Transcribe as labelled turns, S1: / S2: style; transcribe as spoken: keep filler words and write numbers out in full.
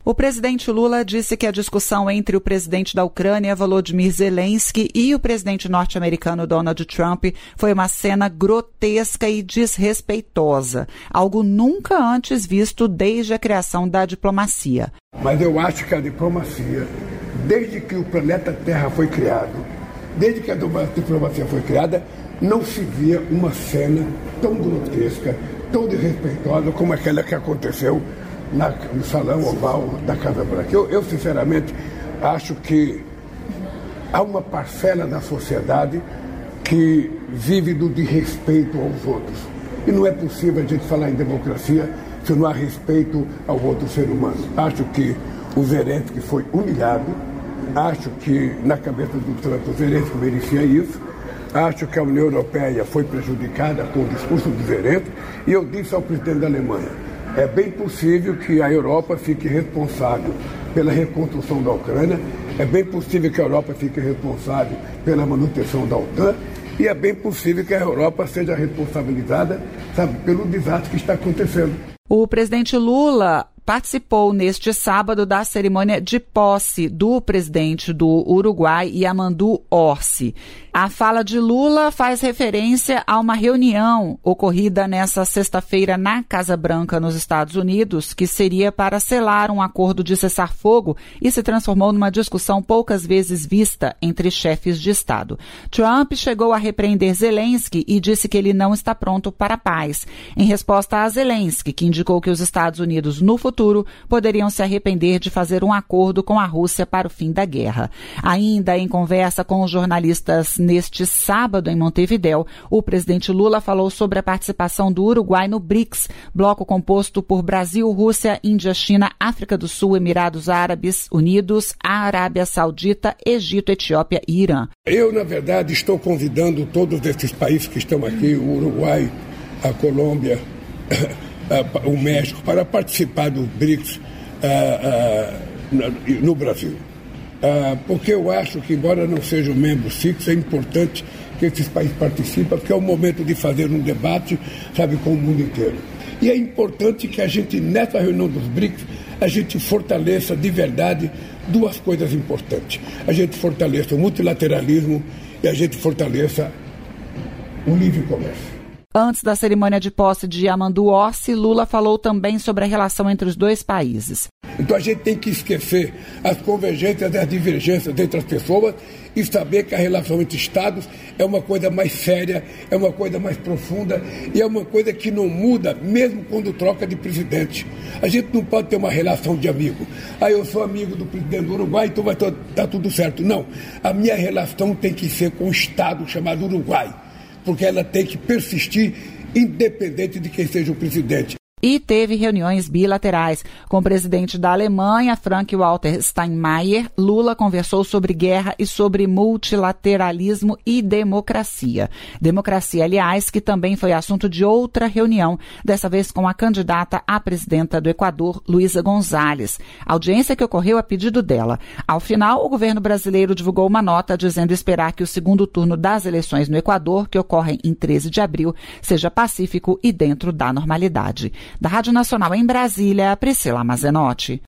S1: O presidente Lula disse que a discussão entre o presidente da Ucrânia, Volodymyr Zelensky, e o presidente norte-americano Donald Trump foi uma cena grotesca e desrespeitosa, algo nunca antes visto desde a criação da diplomacia.
S2: Mas eu acho que a diplomacia, desde que o planeta Terra foi criado, desde que a diplomacia foi criada, não se via uma cena tão grotesca, tão desrespeitosa como aquela que aconteceu na, no salão oval da Casa Branca. Eu, eu, sinceramente, acho que há uma parcela da sociedade que vive do desrespeito aos outros. E não é possível a gente falar em democracia se não há respeito ao outro ser humano. Acho que o Zelensky foi humilhado, acho que na cabeça do Trump o Zelensky merecia isso, acho que a União Europeia foi prejudicada com o discurso do Zelensky, e eu disse ao presidente da Alemanha, é bem possível que a Europa fique responsável pela reconstrução da Ucrânia, é bem possível que a Europa fique responsável pela manutenção da OTAN, e é bem possível que a Europa seja responsabilizada, sabe, pelo desastre que está acontecendo.
S1: O presidente Lula participou neste sábado da cerimônia de posse do presidente do Uruguai, Yamandu Orsi. A fala de Lula faz referência a uma reunião ocorrida nesta sexta-feira na Casa Branca, nos Estados Unidos, que seria para selar um acordo de cessar-fogo e se transformou numa discussão poucas vezes vista entre chefes de Estado. Trump chegou a repreender Zelensky e disse que ele não está pronto para a paz. Em resposta a Zelensky, que indicou que os Estados Unidos, no futuro, poderiam se arrepender de fazer um acordo com a Rússia para o fim da guerra. Ainda em conversa com os jornalistas neste sábado em Montevidéu, o presidente Lula falou sobre a participação do Uruguai no BRICS, bloco composto por Brasil, Rússia, Índia, China, África do Sul, Emirados Árabes Unidos, Arábia Saudita, Egito, Etiópia e Irã.
S2: Eu, na verdade, estou convidando todos esses países que estão aqui, o Uruguai, a Colômbia, o México, para participar do BRICS uh, uh, no Brasil. Uh, porque eu acho que, embora não sejam membros fixos, é importante que esses países participem, porque é o momento de fazer um debate, sabe, com o mundo inteiro. E é importante que a gente, nessa reunião dos BRICS, a gente fortaleça de verdade duas coisas importantes. A gente fortaleça o multilateralismo e a gente fortaleça o livre comércio.
S1: Antes da cerimônia de posse de Yamandu Orsi, Lula falou também sobre a relação entre os dois países.
S2: Então a gente tem que esquecer as convergências e as divergências entre as pessoas e saber que a relação entre Estados é uma coisa mais séria, é uma coisa mais profunda e é uma coisa que não muda mesmo quando troca de presidente. A gente não pode ter uma relação de amigo. Ah, eu sou amigo do presidente do Uruguai, então vai estar tá tudo certo. Não, a minha relação tem que ser com o Estado chamado Uruguai, porque ela tem que persistir independente de quem seja o presidente.
S1: E teve reuniões bilaterais. Com o presidente da Alemanha, Frank-Walter Steinmeier, Lula conversou sobre guerra e sobre multilateralismo e democracia. Democracia, aliás, que também foi assunto de outra reunião, dessa vez com a candidata à presidenta do Equador, Luísa González. Audiência que ocorreu a pedido dela. Ao final, o governo brasileiro divulgou uma nota dizendo esperar que o segundo turno das eleições no Equador, que ocorrem em treze de abril, seja pacífico e dentro da normalidade. Da Rádio Nacional em Brasília, Priscila Mazenotti.